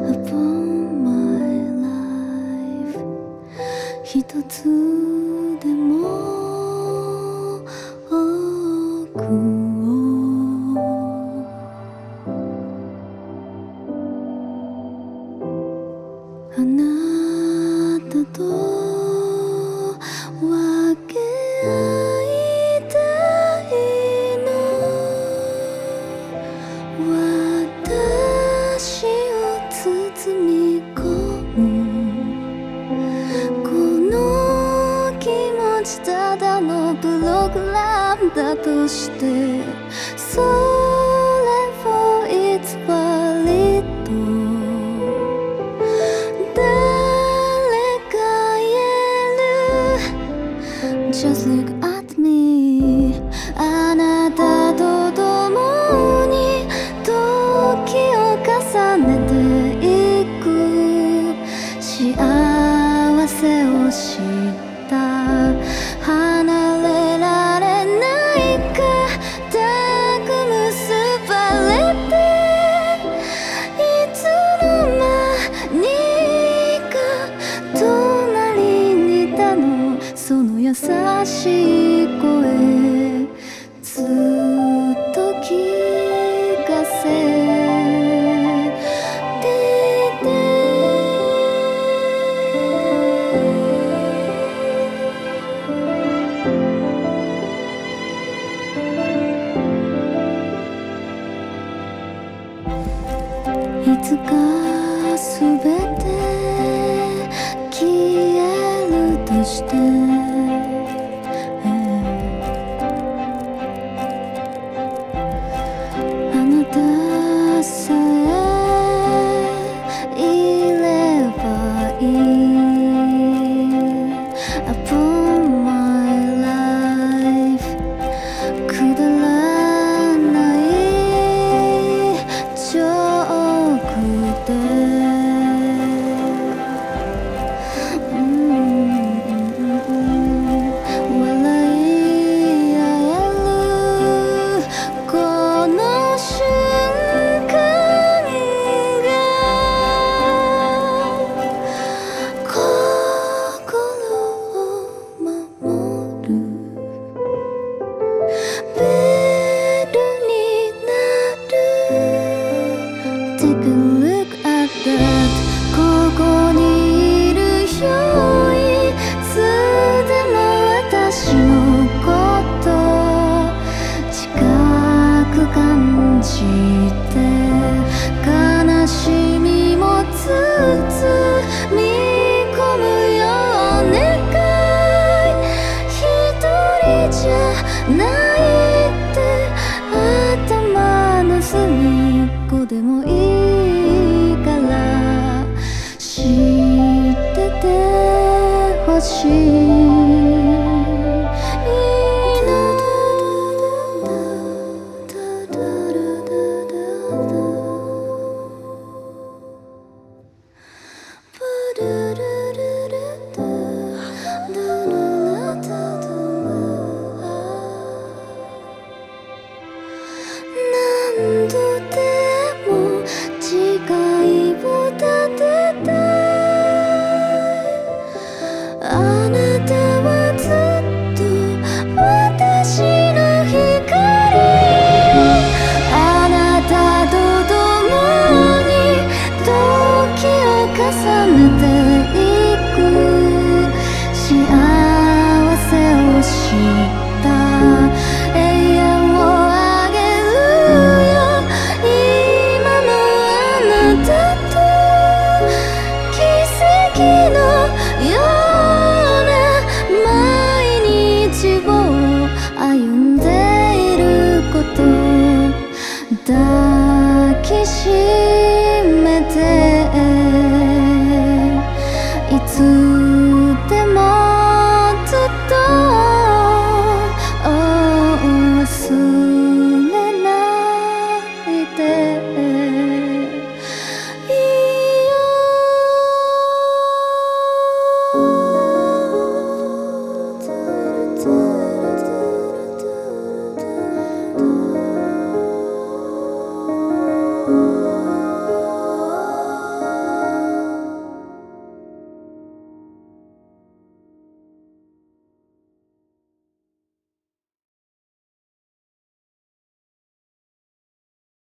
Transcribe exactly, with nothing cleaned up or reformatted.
upon my life 一つでも多くをあなたと分け合いたいの私を包み込むこの気持ちただのプログラムだとしてそれ for it's valid 誰か言える Just look at me あなたと共に時を重ねていく幸せを知った離れられない固く結ばれていつの間にか隣にいたのその優しい声ずっと聞かせてていつかすべて消えるとしてあなたさえいればいい Upon my life くだらないジョークで笑い合えるこの瞬間が心を守るベルになる Take a look at that ここにいるよいつでも私のこと近く感じて悲しみも包み込むよ願い一人じゃないって頭の隅っこでもいいから知っててほしい何度でも誓いを立てたいあなたはずっと私の光あなたと共に時を重ねて